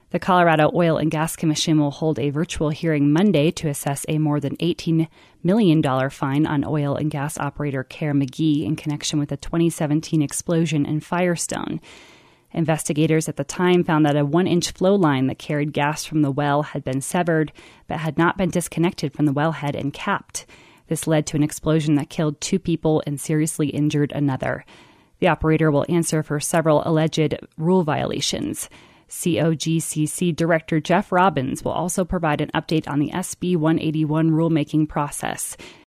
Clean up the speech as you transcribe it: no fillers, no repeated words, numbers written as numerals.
The Colorado Oil and Gas Commission will hold a virtual hearing Monday to assess a more than $18 million fine on oil and gas operator Kerr McGee in connection with a 2017 explosion in Firestone. Investigators at the time found that a 1-inch flow line that carried gas from the well had been severed, but had not been disconnected from the wellhead and capped. This led to an explosion that killed 2 people and seriously injured another. The operator will answer for several alleged rule violations. COGCC Director Jeff Robbins will also provide an update on the SB 181 rulemaking process.